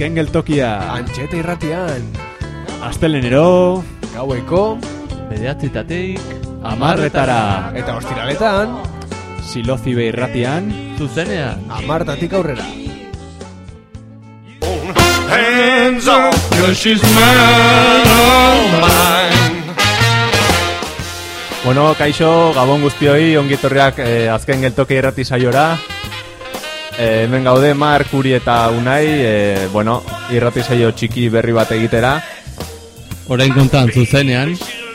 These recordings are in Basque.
Azken geltokia Antxeta irratian Astelenero gaueko 9:00 10:00 eta ostiraletan Silozibe irratian zuzenean 10:00 aurrera. Hands up, 'cause she's mine, oh mine. Bueno, kaixo, gabon guztioi, ongitorriak azken geltokia irrati saiora. Hemen gaude Mark, Uri eta Unai, bueno, irrati saio txiki berri bat egitera. Orain kontan zuzenean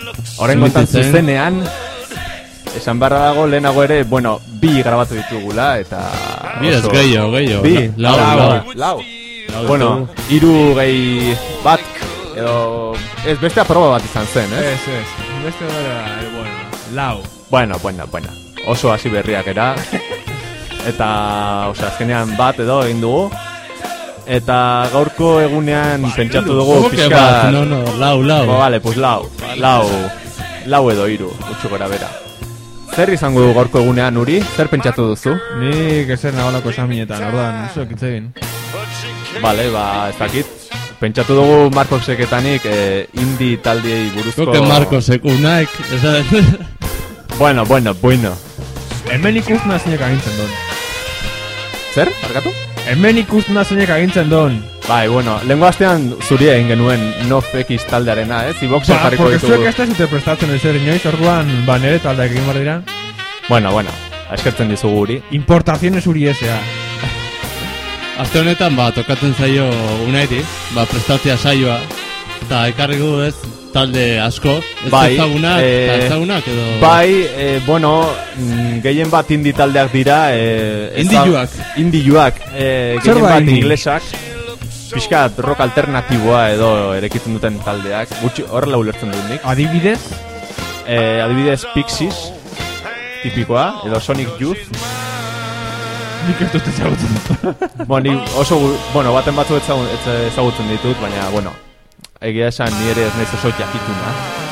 esan barra dago lehenago ere, bueno, 2 grabatu ditugula eta Bi ez gehiago Bi? Lau. Bueno, 3 gehi bat edo ez beste aproba bat izan zen, Ez, beste gara, lau. Bueno, oso hasi berriak era. Eta, azkenean bat edo egin dugu. Eta gaurko egunean pentsatu dugu pixka... lau. Vale, pues lau edo 3, gutxo gora bera. Zer izango du gaurko egunean, Uri? Zer pentsatu duzu? Nik ezer nagolako esaminetan, orduan, zuek itzegin. Vale, ez dakit. Pentsatu dugu Marcosek-etanik indie taldiei buruzko... Koke Marcosek, Unaik, esan... Bueno. Hemen ikustuna zeinek agintzen don. Zer? Barkatu? Hemen ikustuna zeinek agintzen don. Bai, bueno, lehenko astean zuri egin genuen NoFX taldearena, Iboxen jarriko Porque ditugu. zuek ez da zute prestatzen ezer inoiz, orduan, nere taldeak egin behar dira. Bueno, eskertzen dizugu Uri. Importaciones Uri S.A. Aste honetan, tokatzen zaio Unairi, prestatzea saioa. Eta ekarri gu ez, talde asko, ez ezagunak, ezagunak edo... Bai, bueno, gehien bat indie taldeak dira... Indioak, gehien bat inglesak. Pixkat rock alternatiboa edo erekitzen duten taldeak. Horrela ulertzen dut nik. Adibidez? Adibidez Pixies, tipikoa, edo Sonic Youth. Nik ez dut ezagutzen. Bueno, baten batzu ezagutzen ditut, baina, bueno... Egia esan ni ere ez naiz oso jakituna.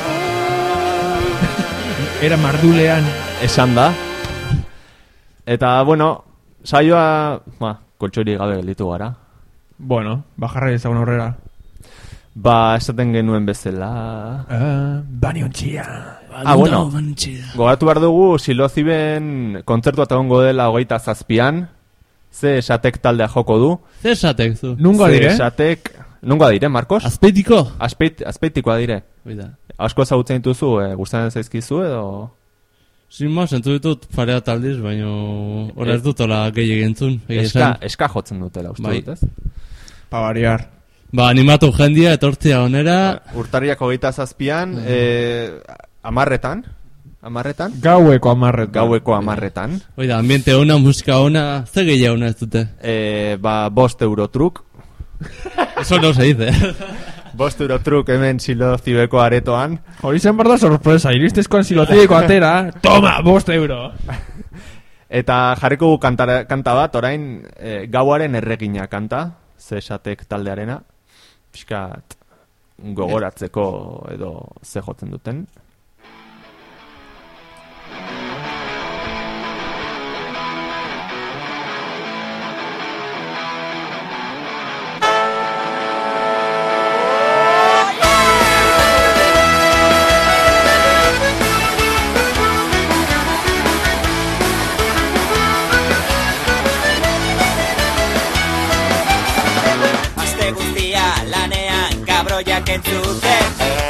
Era mardulean esan da. Eta, bueno, saioa... koltxori gabe gelditu gara. Bueno, jarrai ezagun aurrera. Esaten genuen bezala... Bani ontxia. Bueno, gogatu behar dugu Siloziben kontzertu eta ongo dela 27an. Ze esatek taldea joko du. Ze esatek zu? Nungo dire? Nungo dire, Marcos? Azpeitiko? Azpeitikoa dire. Oida. Asko ezagutzen dituzu, gustatzen zaizkizu edo... Sin sentu ditut parea taldiz, baina hori ez dutola gehi egintzun. Eska jotzen dutela, uste dut, ez? Pa variar. Animatu jendia, etortzia onera... Urtarriak 27an, 10:00. Gaueko 10:00. Oida, ambiente ona, musika ona, ze gehiago ona ez dute? 5 euro truk. Eso no se dice. 5 euro truk hemen Silozibeko aretoan. Hori zen barda sorpresa, iristezkoan Silozibeko atera, toma, 5 euro. Eta jarriko gu kanta bat, orain gauaren erregina kanta, ze esatek taldearena, pixkat gogoratzeko edo ze jotzen duten. Entzuten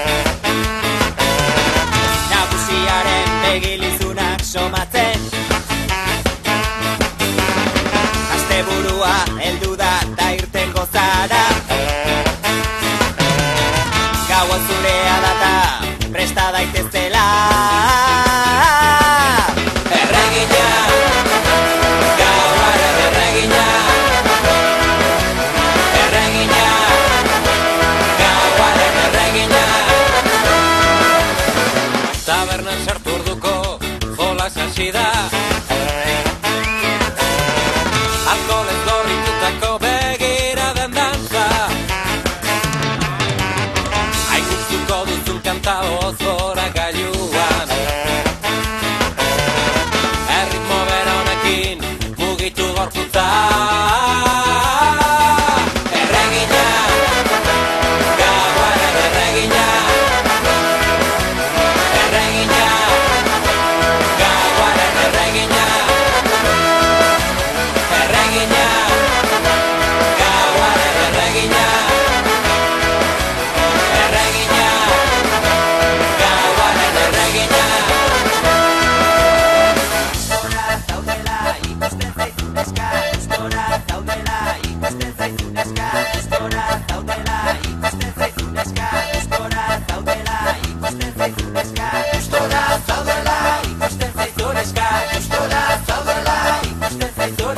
nagusiaren begilizunak somatzen asteburua heldu da ta irten gozara gaua zurea data presta daitezela erregina gauaren erregina tabernan sartu orduko jolas hasi da alkoholez gorritutako begiraden dantza hain gustuko duzun kanta ozora gailuan erritmo bera honekin mugitu gorputza erregina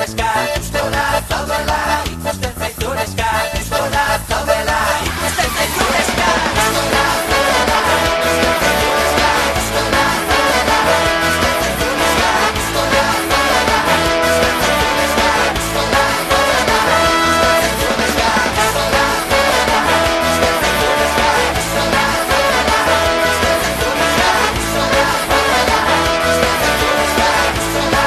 neska, gustora zaudela, ikusten zaizu neska, gustora zaudela, ikusten zaizu neska, gustora zaudela, ikusten zaizu neska, gustora zaudela, ikusten zaizu neska, gustora zaudela, ikusten zaizu neska, gustora zaudela, ikusten zaizu neska, gustora zaudela, ikusten zaizu neska, gustora zaudela, ikusten zaizu neska, gustora zaudela, ikusten zaizu neska, gustora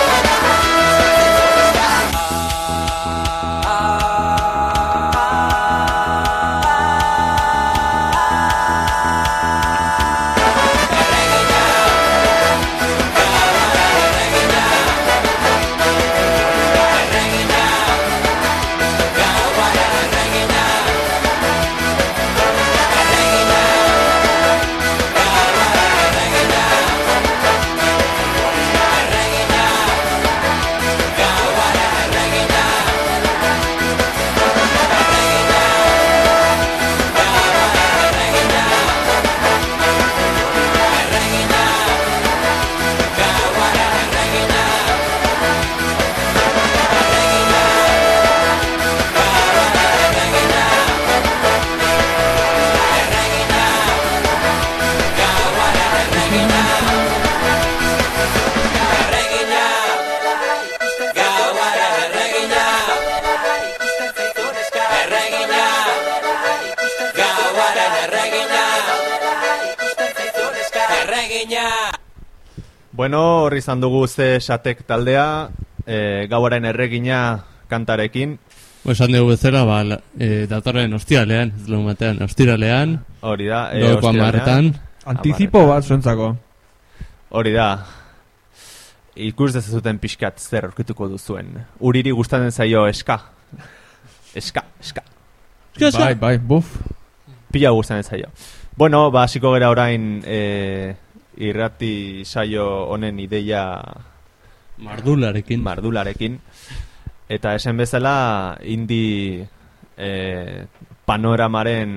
Bueno, horri izan dugu ze Satek taldea, gauaren erregina kantarekin. Esan dugu bezala, datorren ostiralean, ez dugu batean, ostiralean. Hori da, Gauko amarretan. Anticipo bat zuentzako. Hori da, ikus dezazuten pixkat zer aurkituko duzuen. Uriri gustatzen zaio eska. Eska. Bai, buf. Pila gustatzen zaio. Bueno, hasiko gera orain irrati saio honen ideia Mardularekin. Eta esan bezala indie panoramaren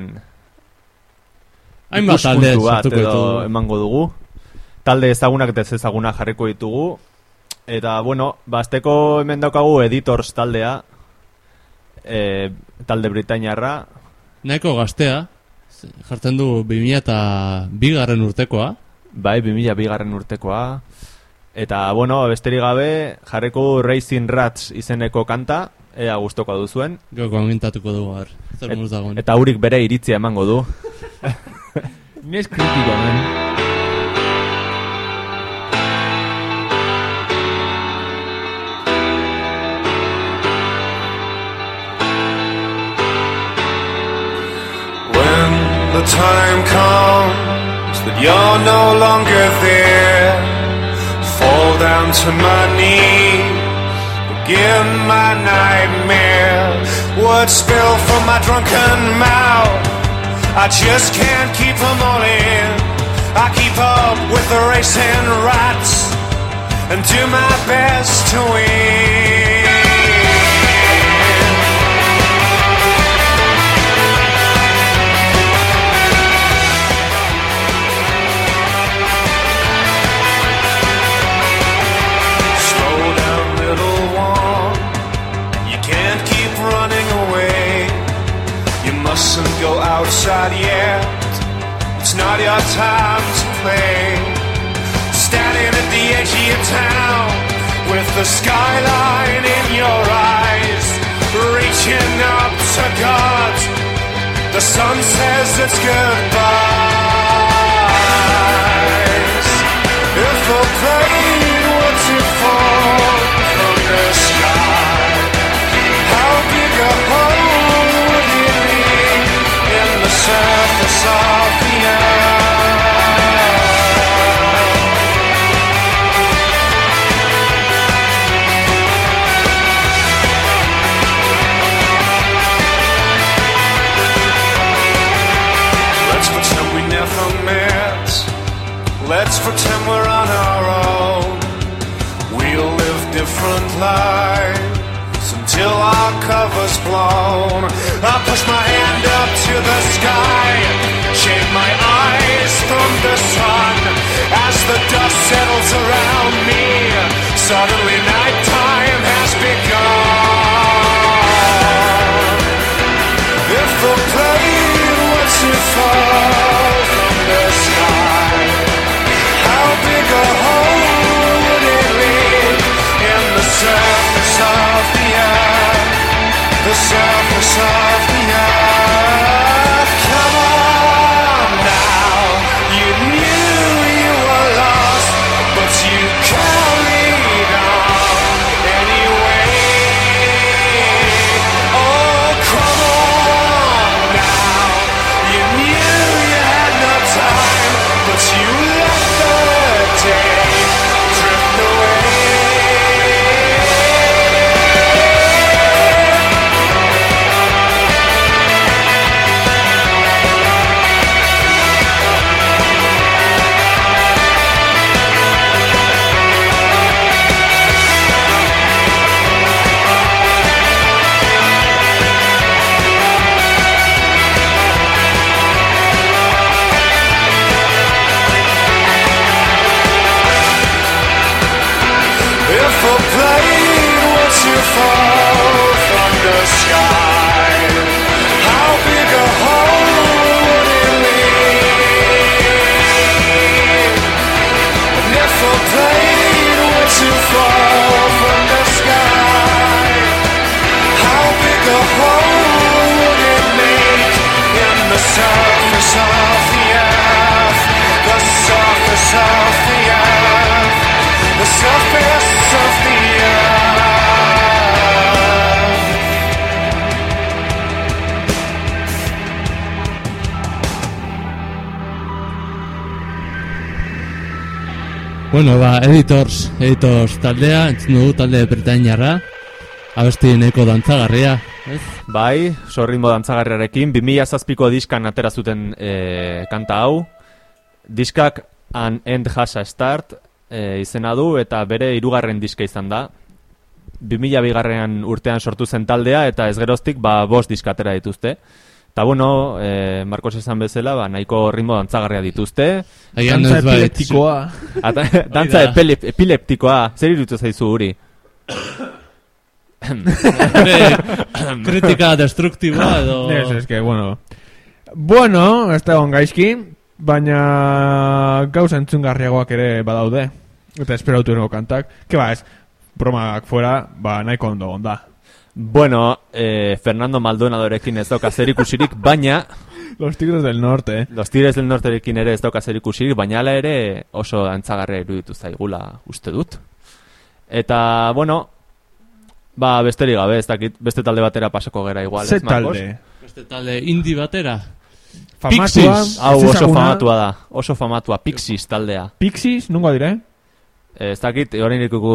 ikuspuntu bat edo emango dugu. Talde ezagunak eta ez ezagunak jarriko ditugu. Eta, bueno, azteko hemen daukagu Editors taldea, talde britainiarra. Nahiko gaztea, jartzen du 2002 urtekoa. Bai, 2002 urtekoa. Eta, bueno, besterik gabe, jarriko Racing Rats izeneko kanta, ea gustoko duzuen. Gero komentatuko dugu, zer muz dagoen. Eta hurik bere iritzia emango du. Nes kritiko, When the time comes that you're no longer there, fall down to my knees, begin my nightmare. Words spill from my drunken mouth, I just can't keep them all in. I keep up with the racing rats and do my best to win. Mustn't go outside yet, it's not your time to play. Standing at the edge of your town with the skyline in your eyes, reaching up to God, the sun says it's goodbyes. If the plane were to fall from the sky, how big a hole would it be in the surface of the earth? Let's pretend we never met. Let's pretend we're on our own. We'll live different lives until our cover's blown. I'll push my hand up to the sky, shade my eyes from the sun. As the dust settles around me, suddenly nighttime has begun. Bueno, Editors taldea, entzun dugu talde britainiarra, abesti nahiko dantzagarria, ez? Bai, ritmo dantzagarriarekin, 2007ko diskan atera zuten kanta hau. Diskak An End Has a Start izena du, eta bere 3. diska izan da. 2002 urtean sortu zen taldea, eta ez geroztik 5 diska atera dituzte. Eta bueno, Marcos esan bezala, nahiko ritmo dantzagarria dituzte. Dantza epileptikoa. Dantza epileptikoa. Zer irutu zaizu guri? Kritika destruktiboa edo... Ez que, bueno, ez da egon gaizki, baina gauza entzungarriagoak ere badaude. Eta esperautu nuevo kantak. Que ez, bromak fuera, nahiko ondo onda. Bueno, Fernando Maldonadorekin ez dauka zer ikusirik, baina... Los Tigres del Norte. Los Tigres del Norterekin ere ez dauka zer ikusirik, baina ala ere oso dantzagarria iruditu zaigula uste dut. Eta, bueno, besterik gabe, ez dakit, beste talde batera pasako gera igual. Ze talde? Beste talde indie batera. Pixies. Hau oso famatua da, oso famatua, Pixies taldea. Pixies, nungo dire? Ez dakit, horrein ikuku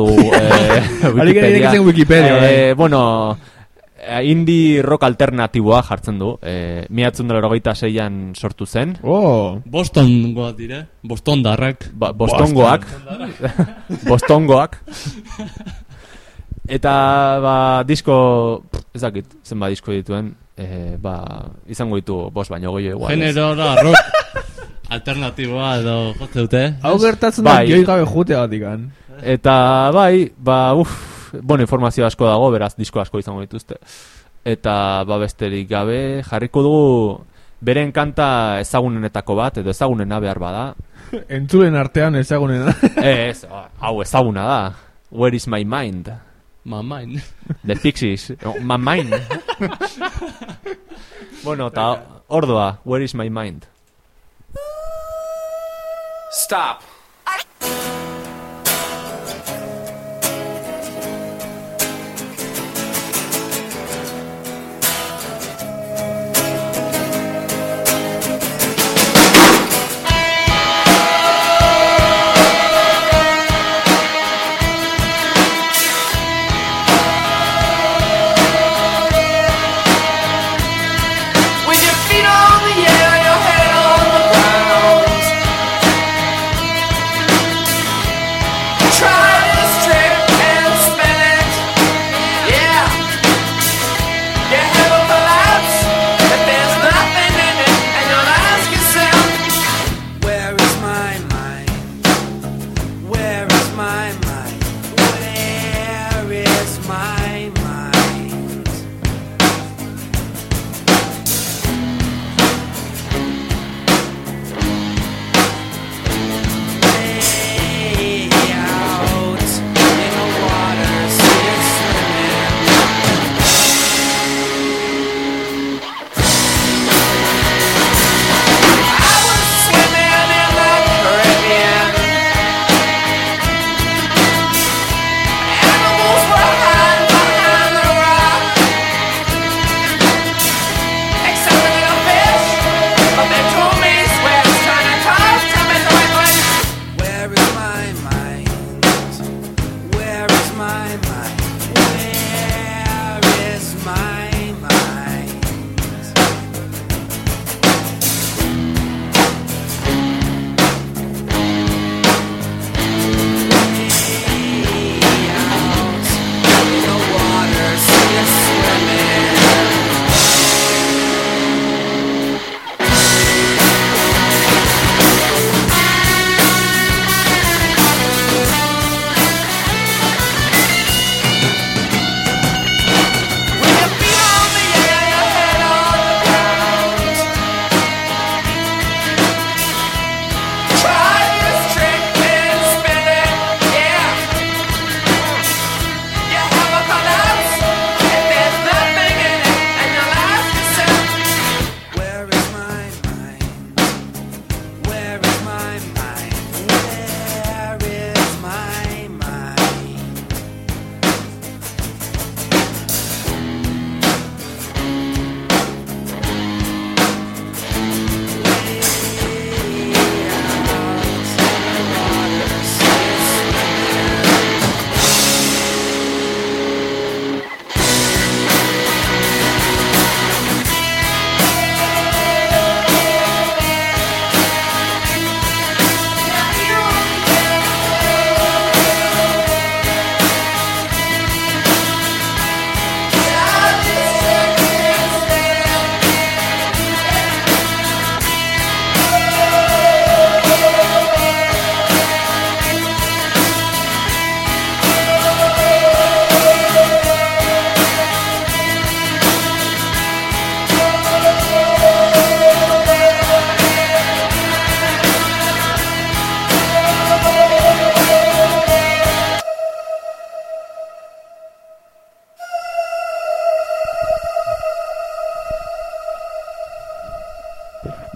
Wikipedia. Bueno, indie rock alternatiboa jartzen du. 1986an sortu zen. Bostongoak dire, Bostondarrak. Bostongoak. Bostongoak. Eta, disko, ez dakit, zenba disko dituen, izango ditu 5 baino goio igual. Generora rock alternatiboa edo jotze dute. Hau gertatzen da joi gabe jute batikan. Eta bueno, informazio asko dago, beraz disko asko izango dituzte. Eta besterik gabe jarriko dugu beren kanta ezagunenetako bat, edo ezagunena behar bada. Entzulen artean ezagunena. Ez, hau ezaguna da. Where is my mind? My mind. The Pixies. My mind. Bueno, eta ordoa, Where is my mind? Stop. With your feet on the air, your head on the ground.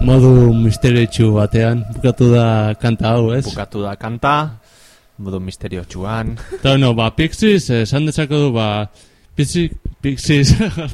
modu misteriotsu batean bukatu da kanta hau, ez? Bukatu da kanta, modu misteriotsuan. Eta bueno, Pixies, esan dezako du, Pixies.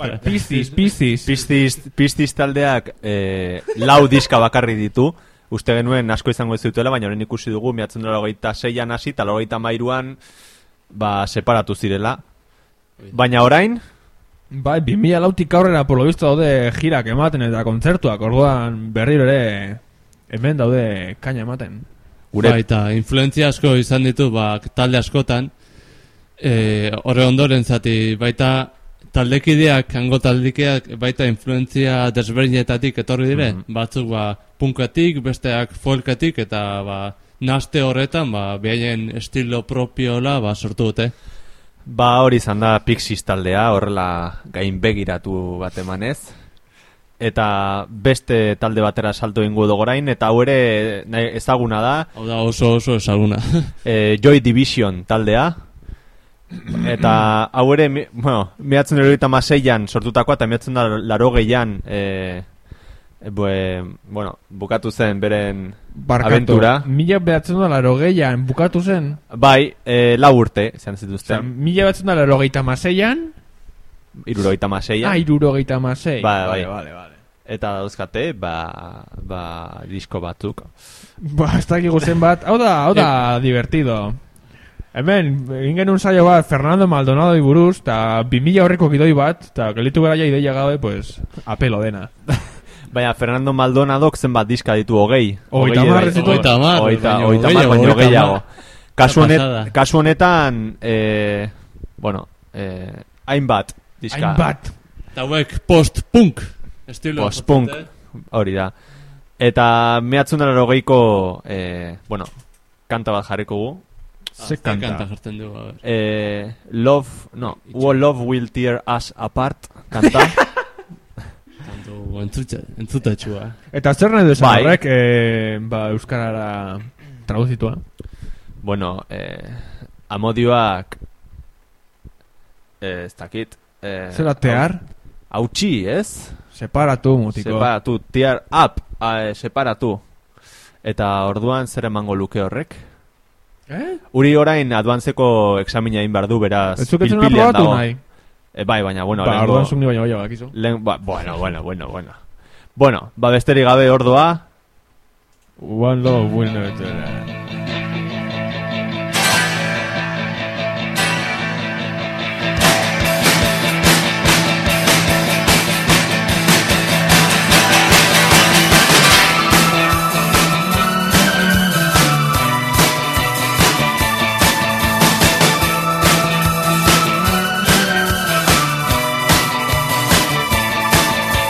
Pixies taldeak 4 diska bakarri ditu. Uste genuen asko izango ez dutela, baina horren ikusi dugu, 1986an hasi, eta 1993an separatu zirela. Baina orain? Bai, 2004tik aurrera por lo visto daude girak ematen eta kontzertuak, orduan berriro ere hemen daude kaina ematen. Bai, eta influentzia asko izan ditu, talde askotan, horre ondoren zati, baita taldekideak, hango taldekideak, baita influentzia desberdinetatik etorri dire, batzuk punketik, besteak folketik, eta naste horretan, behaien estilo propiola sortu dute. Hori izan da Pixies taldea, horrela gainbegiratu bat emanez. Eta beste talde batera salto ingo dogorain, eta hau ere ezaguna da. Hau da oso ezaguna. Joy Division taldea. Eta hau ere, 1996an sortutakoa, eta 1980an bukatu zen beren aventura. 1980an bukatu zen? Bai, 4 urte izan zituzten. 1986an? 76an. 76. Bai. Eta dauzkate, disko batzuk. Ez dakigu zen bat. Hau da divertido. Hemen, ingen un saio bat Fernando Maldonado buruz, eta 2000 horreko gidoi bat, eta gelitu gara ja ideia gabe, pues, apelo dena. Baina, Fernando Maldonadok zenbat diska ditu 20. 30 baino gehiago. Kasu honetan, hainbat diska. Hainbat. Eta hauek post-punk estilo. Post-punk, hori da. Eta 1980ko, kanta bat jarriko gu. Ze kanta jartzen du, Love Will Tear Us Apart kanta. Entzutatxua. Eta zer nahi duzan horrek euskarara traduzitua? Bueno, amodioak ez dakit zera tear? Hautsi, ez? Separatu, mutiko. Separatu, tear up, separatu. Eta orduan zer emango luke horrek? Uri orain advantzeko examina egin behar du, beraz pilpilean dago. Bai, baina, bueno, orduan zuk ni baina goia bakizu. Bueno, besterik gabe ordoa. One Love Will Never Tell.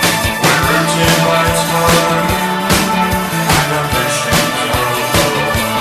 Where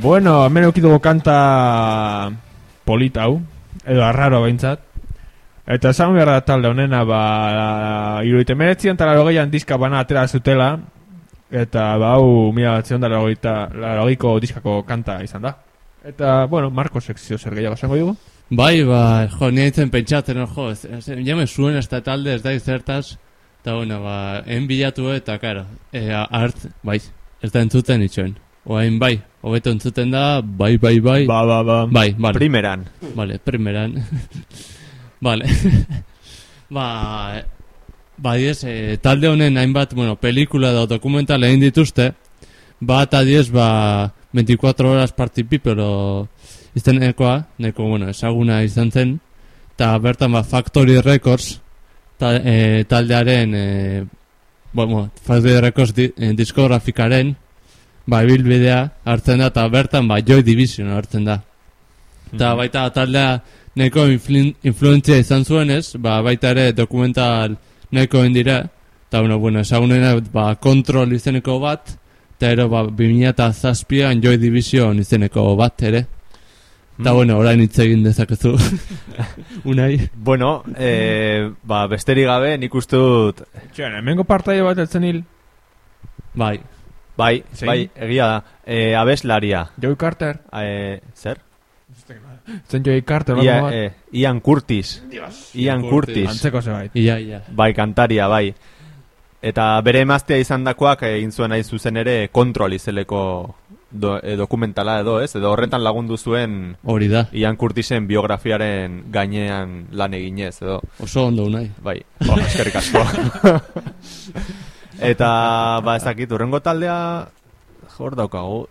Bueno, hemen eukituko kanta polita hau, edo arraro behintzat. Eta esan behar da talde honena, 79an eta 80an diska bana atera zutela. Eta hau 1980ko diskako kanta izan da. Eta, bueno, Marko sekzio zer gehiago esango dugu. Bai, ni haitzen pentsatzen, jame zuen ez da talde ez da izertaz, eta bueno, bilatu eta, karo, bai, ez da entzuten itxoen. Oain bai, hobeto entzuten da, bai. Bai, vale. Primeran. Vale, primeran. Vale. Diez, talde honen hainbat, pelikula edo dokumental egin dituzte, bat adiez, 24 horas party people izenekoa, neko, ezaguna izan zen, eta bertan, Factory Records, taldearen, Factory Records diskografikaren, ibilbidea hartzen da, eta bertan, Joy Division hartzen da. Eta baita taldea neko influentzia izan zuenez, baita ere dokumental neko indire, eta ezagunena Control izeneko bat, eta ero 2007an Joy Division izeneko bat ere. Eta orain hitz egin dezakezu. Unai. Bueno, besterik gabe nik uste dut... Hemengo partaide bat etzen hil? Bai, egia da. Abeslaria. Joey Carter. Zer? Zen Joey Carter. Ian Curtis. Ian Curtis. Antzeko zebait. Ia. Bai, kantaria, bai. Eta bere emaztea izan dakoak egin zuen nahi zuzen ere Control izeleko dokumentala edo, ez? Edo horretan lagundu zuen hori da. Ian Curtisen biografiaren gainean lan eginez, edo. Oso ondo unai. Bai, eskerrik asko. Eta, ezakit, urrengo taldea hor daukagu.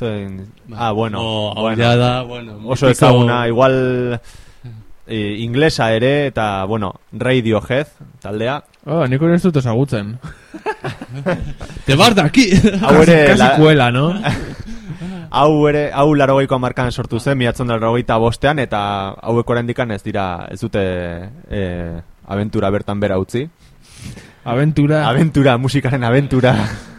Oso ezaguna, igual inglesa ere, eta, Radiohead taldea. Niko ez dut ezagutzen. Te bar de aquí. Casi kuela, no? Hau 80ko hamarkadan sortu zen, 1985ean, eta hauek oraindikan ez dute abentura bertan bera utzi. Abentura, musikaren abentura.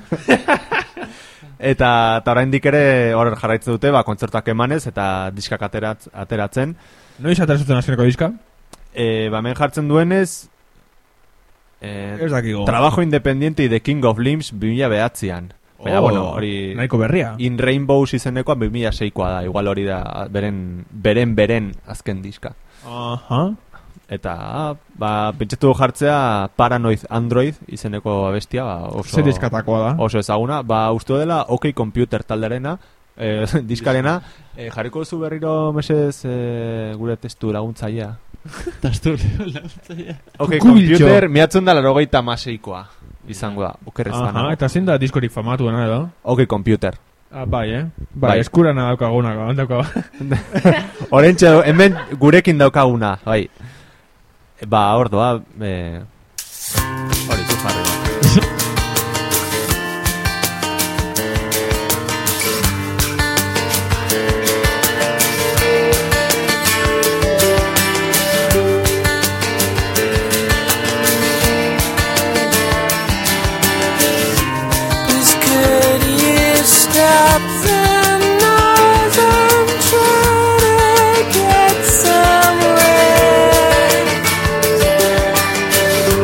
Eta oraindik ere hor jarraitzen dute, kontzertuak emanez eta diskak ateratzen. Noiz ateratzen azkeneko diska? Hemen jartzen duenez, ez dakigo. Trabajo Independiente y The King of Limbs 2009an. Baina, hori... Nahiko berria. In Rainbows izenekoa 2006koa da. Igual hori da beren azken diska. Eta, pentsatu jartzea Paranoid Android izeneko abestia, oso... Zer diskatakoa da? Oso ezaguna. Uste dela OK Computer talderena, diskarena. Jarriko zu berriro mesez gure testu laguntzailea. Testu laguntzailea. OK Computer, 1986koa izango da, okerrezan. Eta zein da diskorik famatuena edo? OK Computer. Bai, eskurana daukaguna. Horentxe, hemen gurekin daukaguna, bai. Ordoa, hori zu jarri. Stop the noise, I'm trying to get somewhere.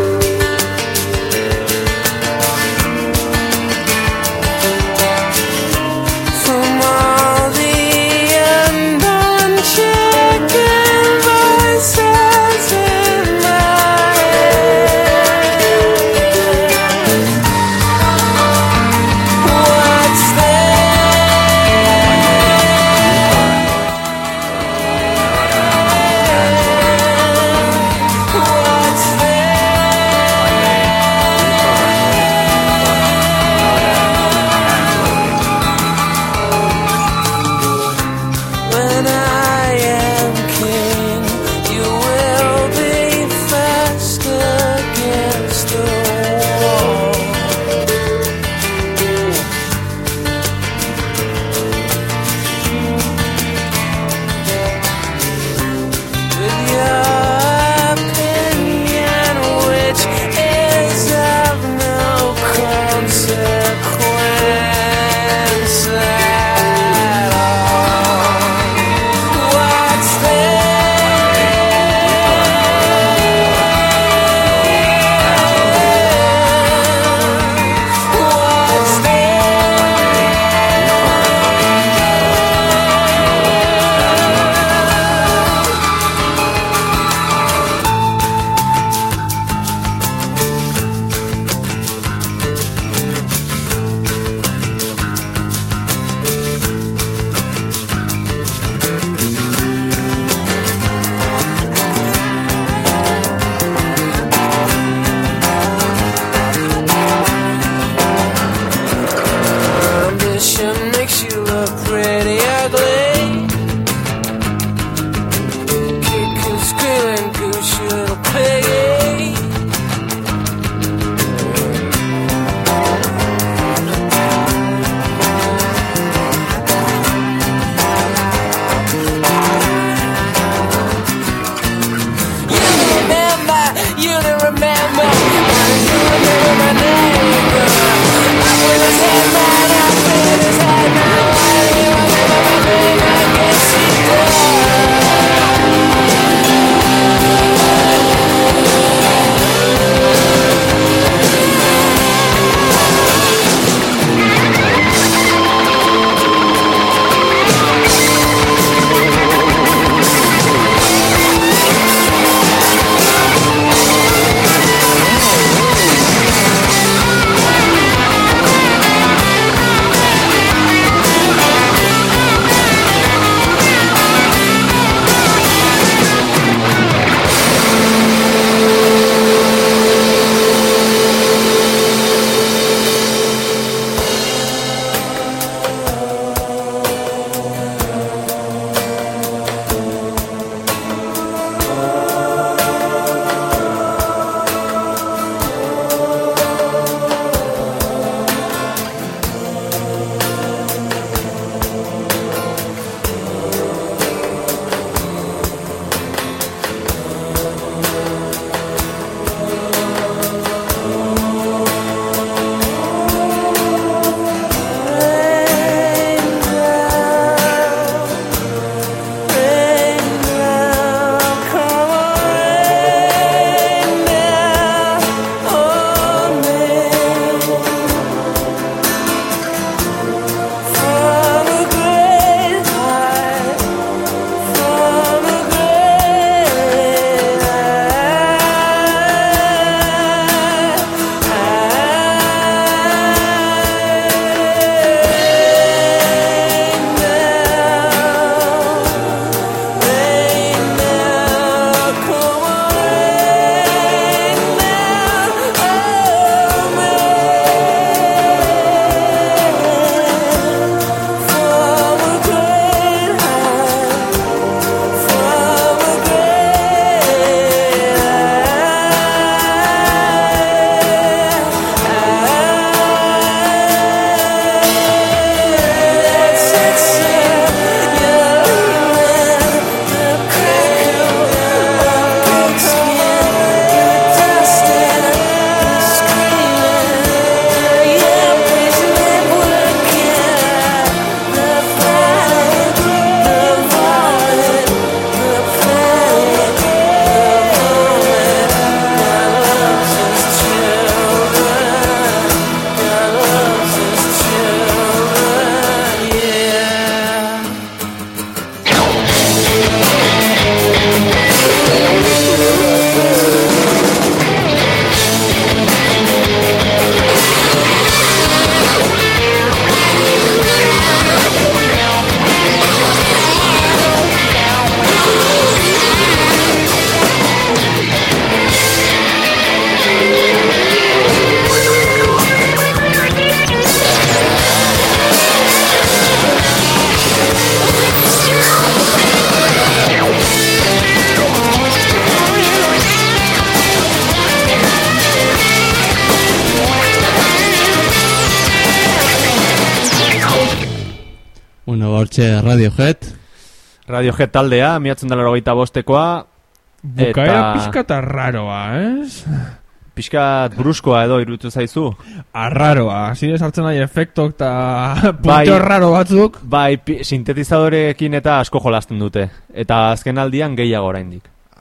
hortxe Radiohead. Radiohead taldea, 1985koa. Bukaera pixkata raroa, ez? Pixkat bruskoa edo iruditu zaizu? Arraroa, hasi sartzen nahi efektok eta punteo raro batzuk. Bai, sintetizadorekin eta asko jolasten dute. Eta azken aldian gehiago oraindik.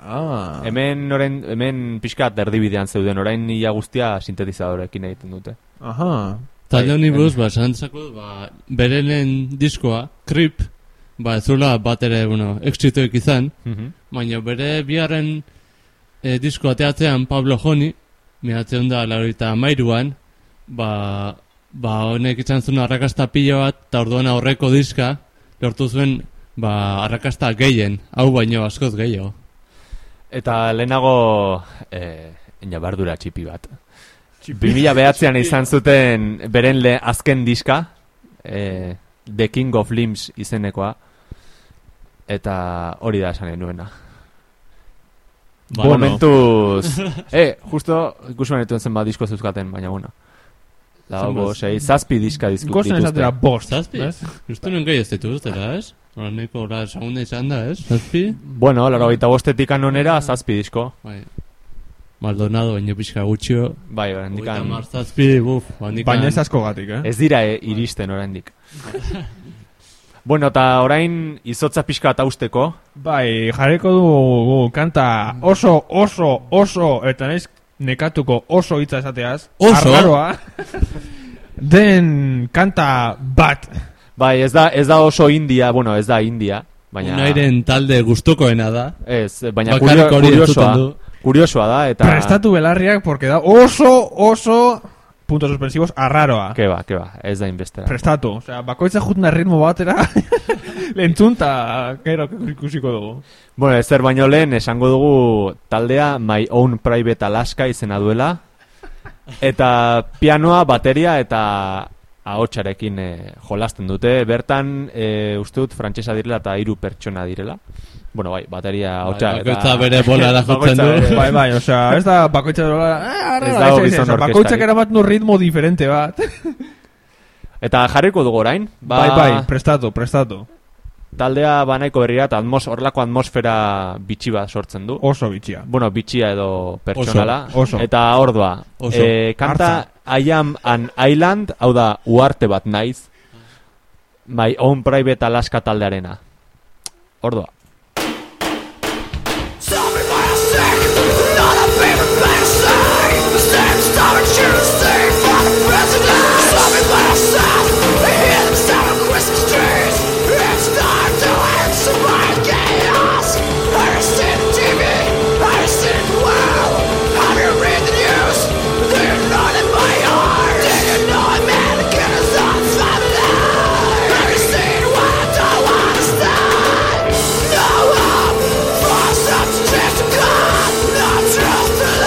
Hemen pixkat erdibidean zeuden, orain ia guztia sintetizadorekin egiten dute. Aha. Talde honi buruz, esantzako, berenen diskoa, Creep, ez zula bat ere, exitoik izan, baina bere biharren disko ateatzean Pablo Joni, 1993an, honek izan zuen arrakasta pilo bat, eta orduan aurreko diska, lortu zuen, arrakasta gehien, hau baino askoz gehiago. Eta lehenago, bardura txipi bat. 2009an izan zuten beren azken diska, The King of Limbs izenekoa, eta hori da esan nuena. Momentuz, justo ikusuan etuen zen bat disko zeuzkaten, baina bueno. Lago, zazpi diska dituzte. Gozen esatera bost. Zazpi? Justo nuen gehi ez dituztera, ez? Neko segunda izan da, ez? Zazpi? Bueno, 85etik onera zazpi disko. Maldonado, baino pixka gutxio. Bai, orandikan. Zazpi, baina ez asko gatik, Ez dira iristen orandik. Bueno, eta orain izotza pixka eta usteko. Bai, jarriko dugu kanta oso, eta naiz nekatuko oso hitza esateaz. Oso? Arraroa. Den kanta bat. Bai, ez da oso India, ez da India. Unairen talde gustukoena da. Ez, baina kuriosoa da. Eta... Prestatu belarriak, porque da oso... puntos suspensivos arraroa. Que va, ez da inbestera. Prestatu, osea, bakoitza jutna ritmo batera lentzunta, gero ikusiko dugu. Bueno, ezer baino lehen esango dugu taldea My Own Private Alaska izena duela, eta pianoa, bateria eta ahotsarekin jolasten dute. Bertan, uste dut frantsesa direla eta 3 pertsona direla. Bueno, bai, bateria, ahotsa eta... Bakoitza bere bolara jotzen du. Bai, osea, ez da bakoitza bolara... Bakoitzak eramatnu ritmo diferente bat. Eta jarriko dugu orain. Bai, prestatu. Taldea banaiko berria eta horrelako atmosfera bitxi bat sortzen du. Oso bitxia. Bueno, bitxia edo pertsonala. Oso. Eta ordua. Kanta I Am an Island, hau da, uarte bat naiz. My Own Private Alaska taldearena. Ordua. Trust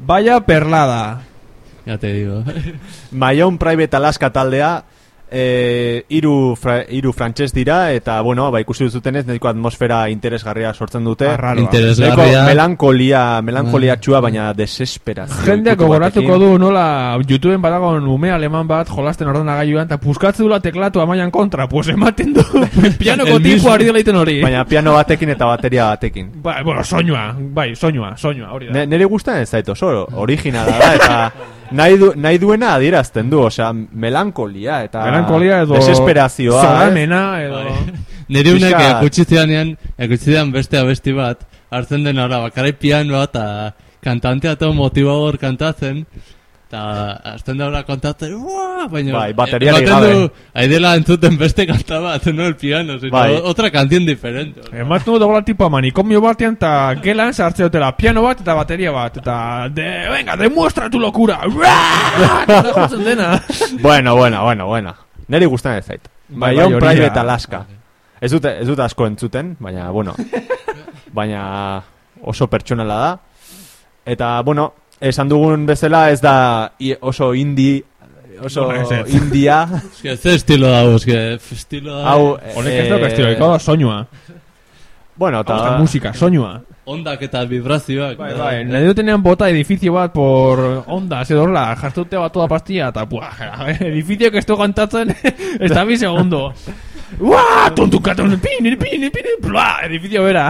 Vaya perlada. Ya te digo. My Own Private Alaska taldea, hiru frantses dira, eta, bueno, ikusi duzutenez, nahiko atmosfera interesgarria sortzen dute. Arraroa. Interesgarria. Melankolia txua, baina desesperazio. Jendeak gogoratuko du nola YouTubeen badagon ume aleman bat jolasten ordenagailuan eta puskatze dula teklatu amaian kontra, pues ematen du pianoko tipo ari dela iten hori. Baina piano batekin eta bateria batekin. Ba, bueno, soinua, hori da. Nere gustan ez zait oso, originala da, eta nahi duena adierazten du, osea, melankolia eta edo desesperazioa. Zoramena edo... Nire unek Pixkat. ekutzidean beste abesti bat, hartzen den ora, bakarai pianoa eta kantantea eta motivador kantatzen, eta hartzen da ora kontatzen, baina... Bai, bateriari gabe. Aidela entzuten beste kanta bat, no el piano, sino otra canción diferente. Ematen du dagoela tipo manikomio batean eta gelan sartze dutela piano bat eta bateria bat, eta venga, demuestra tu locura! Eta jotzen dena. Bueno. Neri gustan ez zait. My Own Private Alaska. Ez dut asko entzuten, baina, bueno. Baina oso pertsonala da. Eta, bueno, esan dugun bezala ez da oso indie, oso india. Ze estilo dago, estilo da... Honek ez dago estilo, ikau soinua. Bueno, eta... musika, soinua. Ondak eta vibrazioak. Bai, nahi dutenean bota edifizio bat por ondas edo horla, jartute bat toda pastilla, eta edifizio que esto kantatzen, ez da bi segundo. ¡Uah! Tontukaton, pini, bla, edifizio bera.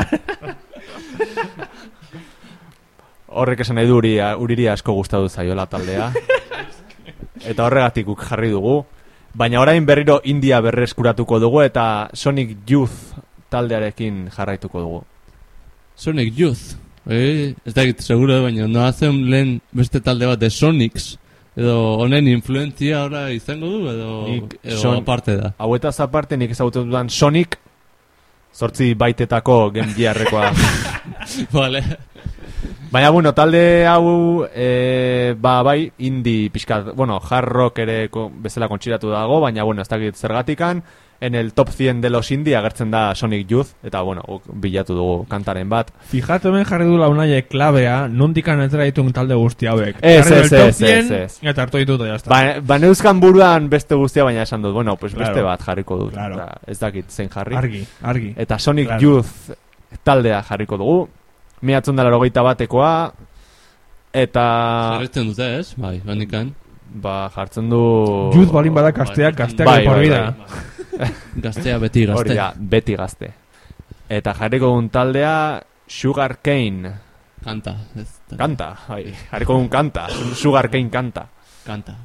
Horrek esan nahi du uriri asko gustatu zaiola taldea. Eta horregatik guk jarri dugu. Baina orain berriro India berreskuratuko dugu eta Sonic Youth taldearekin jarraituko dugu. Sonic Youth. Ez da egit seguro, baina no hazen lehen beste talde bat de Sonics. Edo honen influentzia ora izango du, edo aparte da. Hauetaz aparte nik ezagutu dudan Sonic, 8 baitetako Game Gearrekoa. Vale. Baina, bueno, talde hau, bai, indie pixkat, bueno, hard rock ere bezala kontxiratu dago, baina, bueno, ez dakit zergatikan, en el top 100 de los indie agertzen da Sonic Youth, eta, bueno, bilatu dugu kantaren bat. Fijatu hemen jarri du launaie klabea, nondikan entera ditun talde guzti hauek. Ez. Eta hartu ditut, jazta. Ba neuzkan buruan beste guztia, baina esan dut, bueno, pues beste bat jarriko dut. Claro. Ez dakit zein jarri. Argi. Eta Sonic Youth taldea jarriko dugu. 1981 batekoa, eta... Jarretzen dute, ez? Bai, bandikan. Ba, jartzen du... Youth balin bada gazteak por vida. Gaztea beti gazte. Hori da, beti gazte. Eta jarriko duen taldea, Sugar Cane. Kanta. Bai. Jarriko duen kanta. Sugar Cane kanta. Kanta.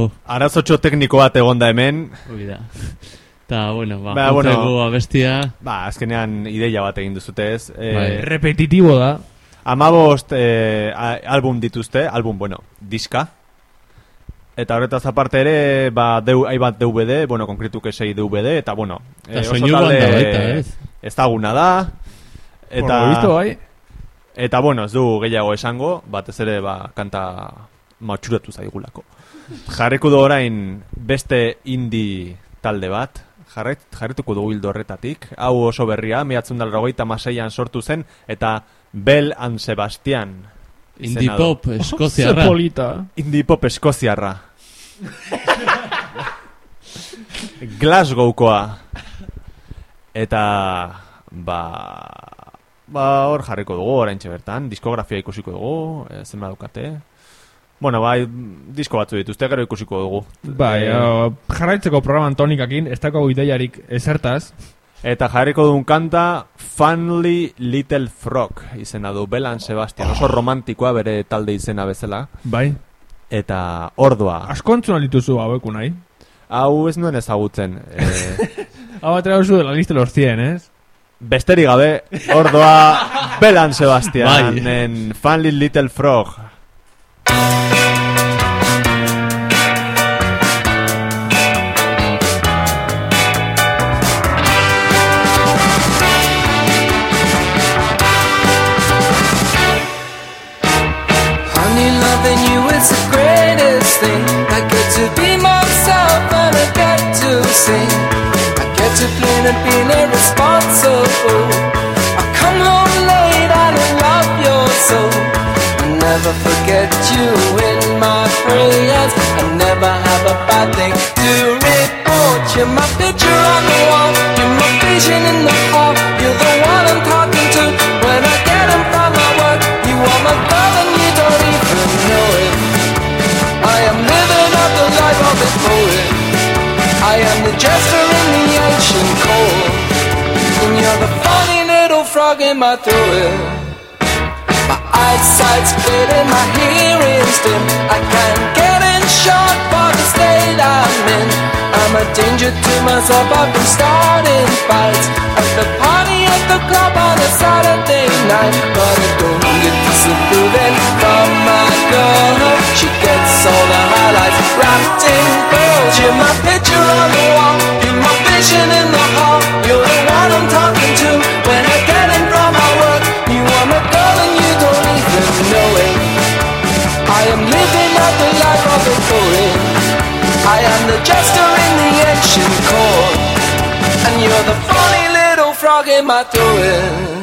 Arazotxo tekniko bat egonda hemen. Hoi da. Eta, bueno, Ba, bueno. juntzegu abestia. Azkenean ideia bat egin duzute ez. Bai. Repetitibo da. 15 album dituzte, diska. Eta horretaz aparte ere, hainbat DVD, konkretuke 6 DVD, eta Eta soinu banda baita, ez? ezaguna da. Por lo visto, bai. Eta ez du gehiago esango, batez ere kanta matxuratu zaigulako. Jarriko du orain beste indie talde bat, jarrituko dugu hildo horretatik. Hau oso berria, 1986an sortu zen, eta Bell and Sebastian. Indie pop eskoziarra. Zepolita. Indie pop eskoziarra. Glasgowkoa. Eta hor jarriko dugu oraintxe bertan, diskografia ikusiko dugu, zenba daukate. Disko batzu dituzte, gero ikusiko dugu. Jarraitzeko programan tonikakin, ez dago ideiarik ezertaz. Eta jarriko duen kanta Funny Little Frog izena du, Bell and Sebastian, oso romantikoa bere talde izena bezala. Bai. Eta ordoa. Askontzuna dituzu haueku nahi. Hau ez nuen ezagutzen. Hau atera duzu de la lista los 100, ez? Besterik gabe, ordoa Bell and Sebastian en Funny Little Frog. I get to be myself and I get to sing. I get to clean and being irresponsible. I come home late and I love your soul. I never forget you in my prayers. I never have a bad thing to report. You're my picture on the wall. You're my vision in the hall. You're the one I'm talking to when I get in from my work. You are my girl and you don't even know it. I am living up the life of a poet. I am the jester in the ancient cold. And you're the funny little frog in my throat. My eyesight's clear and my hearing's dim. I can't get in shot for the state I'm in. I'm a danger to myself, I've been starting fights at the party at the club on a Saturday night. But I don't get disapproving from my girl. She gets all the highlights wrapped in pearls. You're my picture on the wall. You're my vision in the hall. You're the one I'm talking to when I get in from my work. You are my girl and you don't even know it. I am living out the life of a poet. I am the jester in the ancient court. And you're the funny little frog in my throat.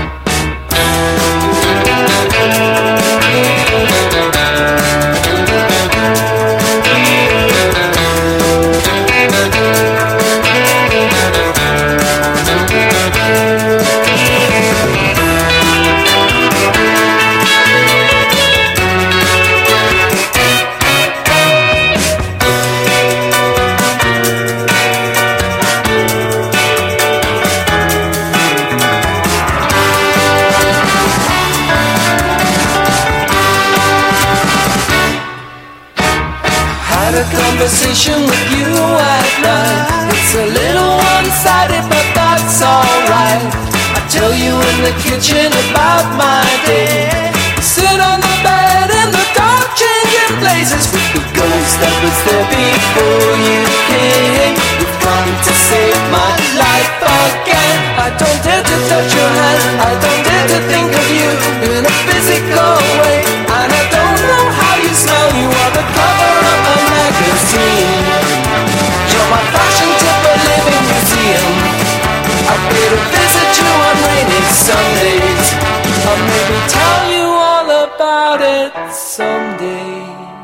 Conversation with you at night. It's a little one-sided, but that's alright. I tell you in the kitchen about my day. Sit on the bed in the dark, changing places with the ghost that was there before you came. You've come to save my life again. I don't dare to touch your hand. I don't dare to think of you in a physical way. And I don't know how you smell. You are the cover of a magazine. You're my fashion tip, a living museum. I pay to visit you on rainy Sundays. I'll maybe tell you all about it someday.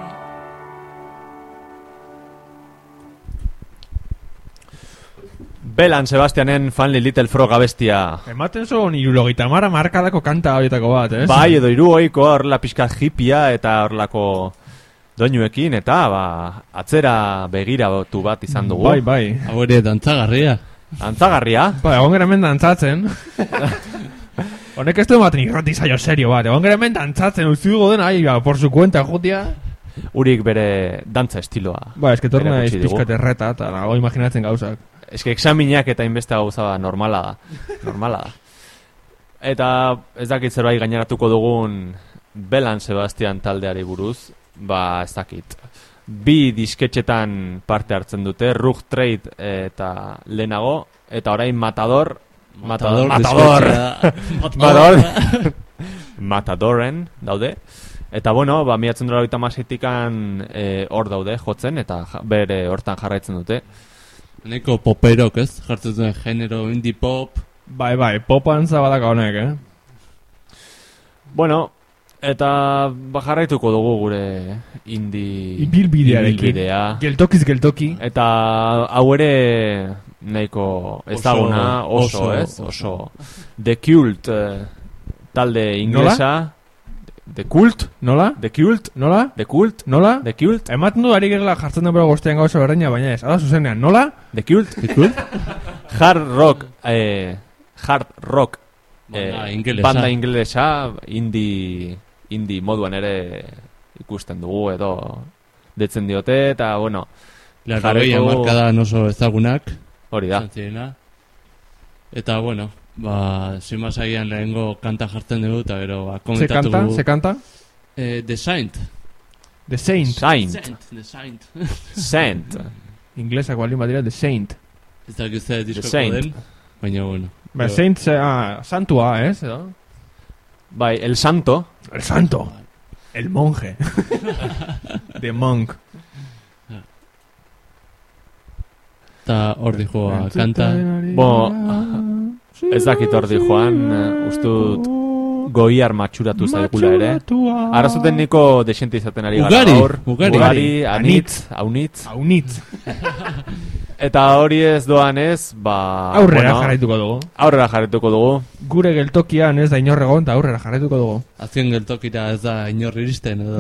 Bell and Sebastianen Funny Little Frog abestia. Ematen zuen 70 markadako kanta horietako bat, ez? Bai, edo 60koa horrela pixka hipia eta horrelako doinuekin, eta atzera begiratu bat izan dugu. Bai, bai. Hau ere dantzagarria. Dantzagarria? Ba, egon gara hemen dantzatzen. Honek ez du ematen irrati zaio serio bat. Egon gara hemen dantzatzen, uste dugu den, por su cuenta, jutia. urik bere dantza estiloa. Ba, eske torna erakutsi digu. pizkat erreta, eta nago imaginatzen gauzak. Eske examinak eta inbeste gauza da, normala da. Eta ez dakit zerbait gaineratuko dugun Belan Sebastian taldeari buruz, ba ez dakit. 2 disketxetan parte hartzen dute, Rug Trade eta lehenago, eta orain Matador Matadoren daude. Eta bueno, ba 1996tikan hor daude jotzen eta bere hortan jarraitzen dute. Neko poperok, ez? Jartzen duen genero indie pop. Bai, popan zabalaka honek, Bueno, eta jarraituko dugu gure indie ibilbidea. Geltoki. Eta hau ere nahiko ezaguna, oso. The Cult talde inglesa. The Cult? Nola? The Cult? Nola? The Cult? Nola? The Cult? Ematen du ari gerla jartzen den bero guztien gauza berreina, baina ez. Hala zuzenean, nola? The Cult? The Cult? Hard rock banda ingelesa, indie moduan ere ikusten dugu edo detzen diote, eta bueno, Larrogei hamarkadan oso ezagunak. Hori da. Eta bueno, ba, zimazagian lehengo kanta jartzen dugu, eta gero ba, komentatu dugu. Se kanta? The Saint. The Saint. Saint. Inglesak baldin badira, The Saint. Ez da guztia diskoko den, baina bueno. Ba, Saint, santua, ez? Bai, el santo. El santo. El monje. The monk. Eta hor dijoa kanta. Ez dakit hor dijoan, ustut goiar matxuratu zaigula ere. Arrazuten niko desente izaten ari gara gaur. Ugari, anitz. Eta hori ez doan ez, ba... Aurrera jarraituko dugu. Gure geltokian ez da inorregon, eta aurrera jarraituko dugu. Azken geltokira ez da inor iristen, edo...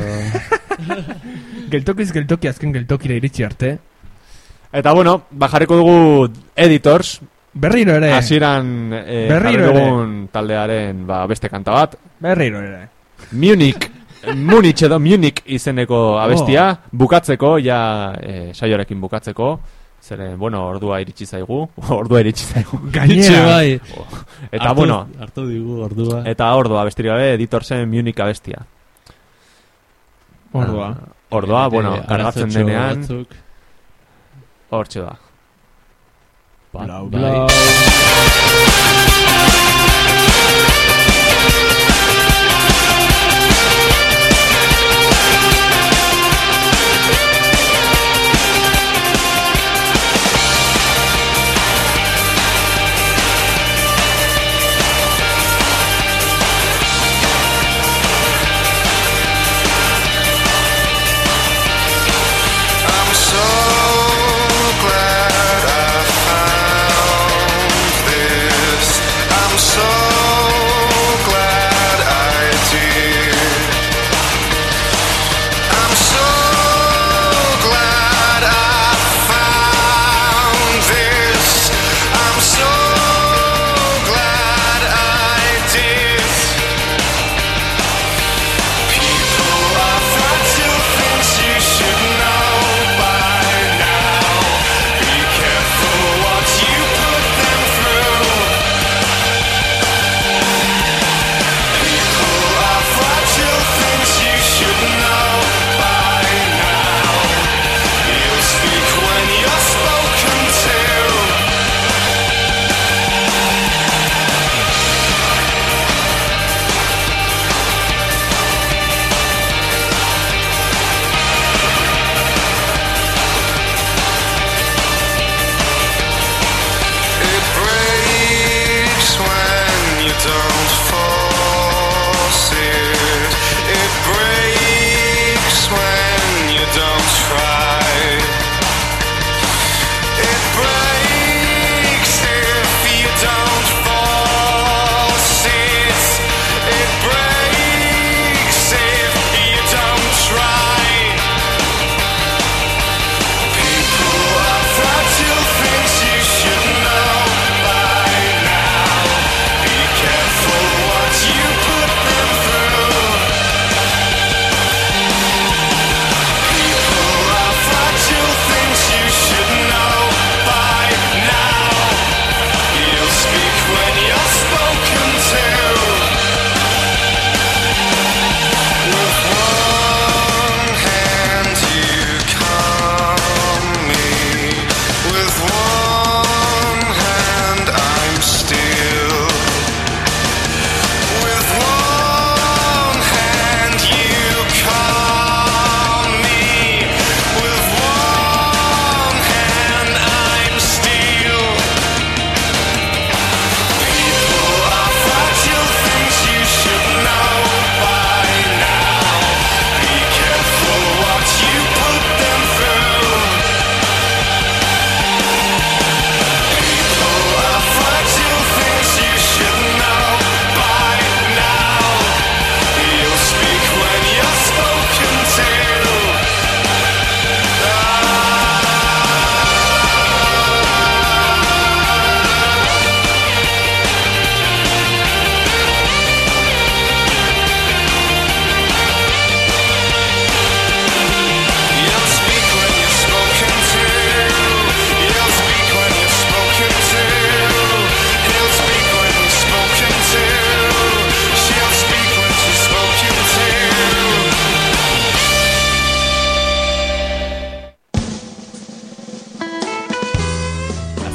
Geltoki azken geltokira iritsi arte. Eta bueno, ba jarriko dugu Editors. Berriro ere. Hasieran jarri dugun taldearen beste kanta bat. Berriro ere. Munich izeneko abestia, bukatzeko, ja saioarekin bukatzeko. Zeren, bueno, ordua iritsi zaigu. Gainera. Bai. Eta bueno. Hartu digu, ordua. Eta ordua, besterik gabe, Editorsen Munich abestia. Ordua, bueno, kargatzen denean. Hortxe da. Blau. Glad I found this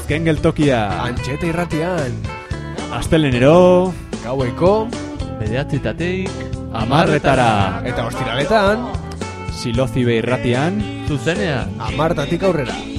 Azken geltokia. Antxeta irratian. Astelenero. Gaueko. Bederatzietatik 10:00 Eta ostiraletan. Silozibe irratian. zuzenean. 10:00 aurrera.